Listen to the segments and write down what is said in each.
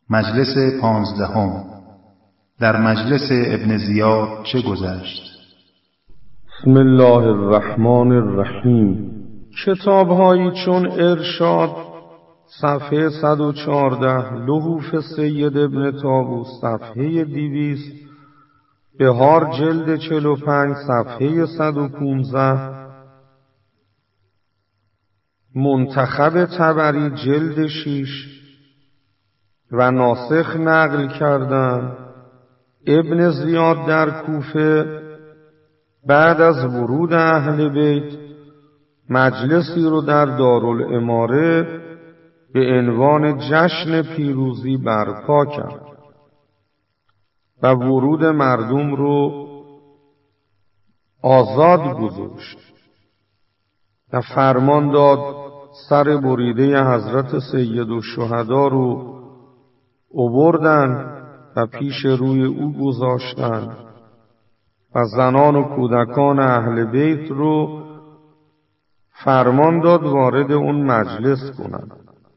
مجلس 15. در مجلس ابن زیاد چه گذشت؟ بسم الله الرحمن الرحیم. کتاب‌هایی چون ارشاد صفحه 114، لحوف سید ابن طاووس صفحه 200، بهار جلد 45 صفحه 115، منتخب طبری جلد 6 و ناسخ نقل کردن. ابن زیاد در کوفه بعد از ورود اهل بیت مجلسی رو در دارالاماره به عنوان جشن پیروزی برپا کرد و ورود مردم رو آزاد گذاشت و فرمان داد سر بریده حضرت سید الشهدا رو آوردن و پیش روی او گذاشتن و زنان و کودکان اهل بیت رو فرمان داد وارد اون مجلس کنند.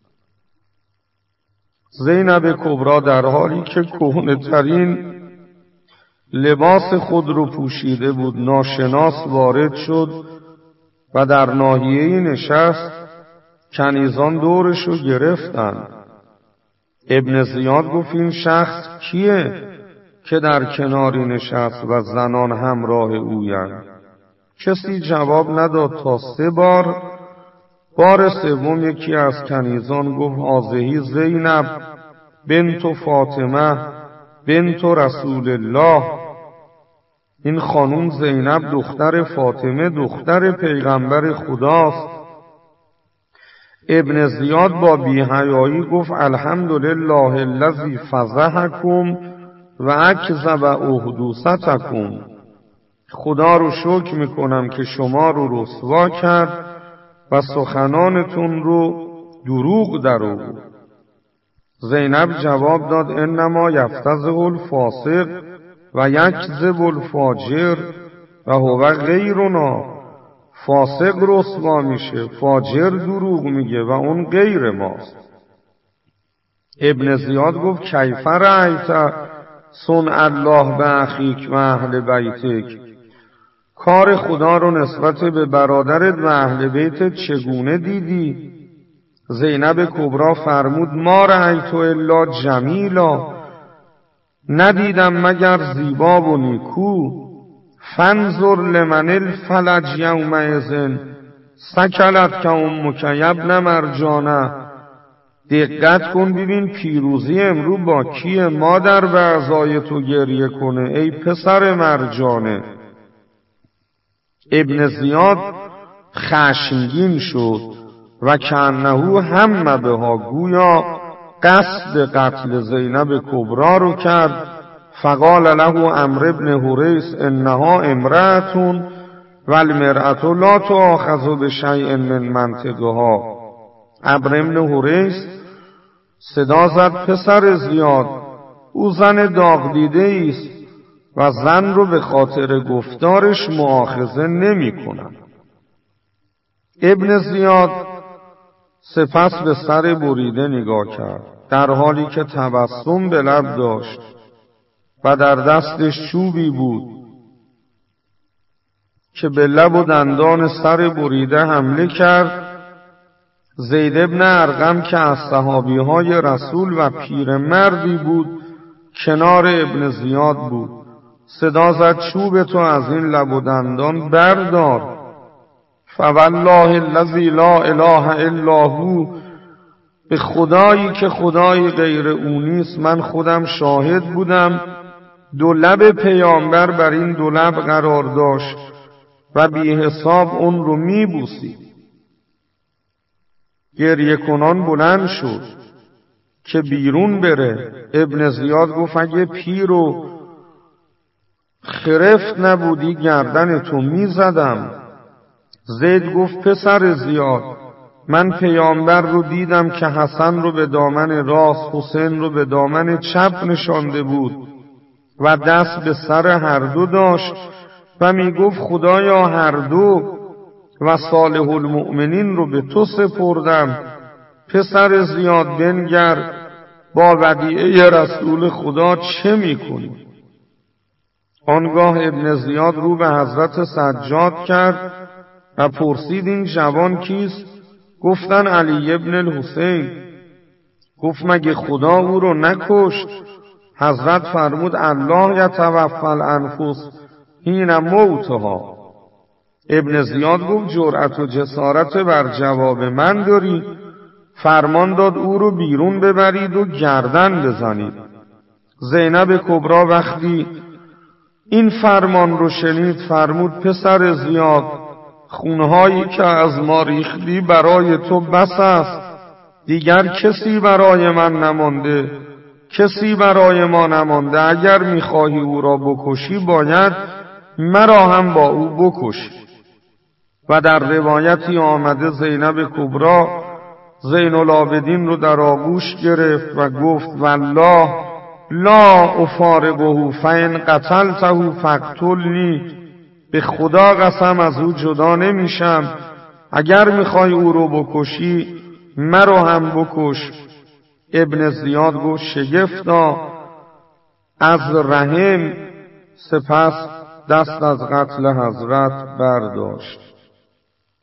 زینب کبری در حالی که کهنه‌ترین لباس خود رو پوشیده بود ناشناس وارد شد و در ناحیه‌ای نشست. کنیزان دورش رو گرفتن. ابن زیاد گفت این شخص کیه که در کناری نشست و زنان همراه اویند؟ کسی جواب نداد تا 3 بار. بار سوم یکی از کنیزان گفت هذه زینب بنت فاطمه بنت رسول الله، این خانوم زینب دختر فاطمه دختر پیغمبر خداست. ابن زیاد با بی‌حیایی گفت الحمدلله الذی فضحکم و اکذب احدوثتکم، خدا رو شکر میکنم که شما رو رسوا کرد و سخنانتون رو دروغ در آورد. زینب جواب داد انما یفتضح الفاسق و یکذب الفاجر و هو غیرنا، فاسق رسوا میشه، فاجر دروغ میگه و اون غیر ماست. ابن زیاد گفت کیف رأیت صنع الله به اخیک و اهل بیتک، کار خدا رو نسبت به برادرت و اهل بیتت چگونه دیدی؟ زینب کبری فرمود ما رأیت الا جمیلا، ندیدم مگر زیبا و نیکو. فانظر لمن الفلج یومئذ سکلت که امک یبن مرجانه، دقت کن ببین پیروزی امرو با کیه، مادر به اعضای تو گریه کنه ای پسر مرجانه. ابن زیاد خشمگین شد و کانه هم بها، گویا قصد قتل زینب کبری رو کرد. فقال له عمرو بن حریث انها امرأة و المرأة لا تؤاخذ بشیء من منطقها. عمرو بن حریث صدا زد پسر زیاد، او زن داغ دیده است و زن رو به خاطر گفتارش مؤاخذه نمی کنم. ابن زیاد سپس به سر بریده نگاه کرد در حالی که تبسم به لب داشت و در دستش چوبی بود که به لب و دندان سر بریده حمله کرد. زید ابن ارقم که از صحابیهای رسول و پیرمردی بود کنار ابن زیاد بود. صدا زد چوب تو از این لب و دندان بردار. فوالله الذی لا اله الا هو، به خدایی که خدای غیر او نیست من خودم شاهد بودم 2 لب پیامبر بر این 2 لب قرار داشت و بی حساب اون رو می بوسید. گریه کنان بلند شد که بیرون بره. ابن زیاد گفت اگه پیر و خرفت نبودی گردن تو می زدم. زید گفت پسر زیاد من پیامبر رو دیدم که حسن رو به دامن راست حسین رو به دامن چپ نشانده بود و دست به سر هر دو داشت و می گفت خدایا هر دو و صالح المؤمنین رو به تو سپردم. پسر زیاد بنگر با ودیعه رسول خدا چه میکنی؟ آنگاه ابن زیاد رو به حضرت سجاد کرد و پرسید این جوان کیست؟ گفتن علی ابن الحسین. گفت مگه خدا او رو نکشت؟ حضرت فرمود الله یتوفی الانفس حین موتها. ابن زیاد گفت جرأت و جسارت بر جواب من داری؟ فرمان داد او رو بیرون ببرید و گردن بزنید. زینب کبری وقتی این فرمان رو شنید فرمود پسر زیاد، خونهایی که از ما ریختی برای تو بس است، دیگر کسی برای من نمانده، کسی برای ما نمانده. اگر میخواهی او را بکشی باید مرا هم با او بکش. و در روایتی آمده زینب کبری زین العابدین رو در آغوش گرفت و گفت والله لا افارقه فإن قتلته فاقتلنی. به خدا قسم از او جدا نمیشم، اگر میخوای او رو بکشی مرا هم بکش. ابن زیاد گفت شگفتا از رحم، سپس دست از قتل حضرت برداشت.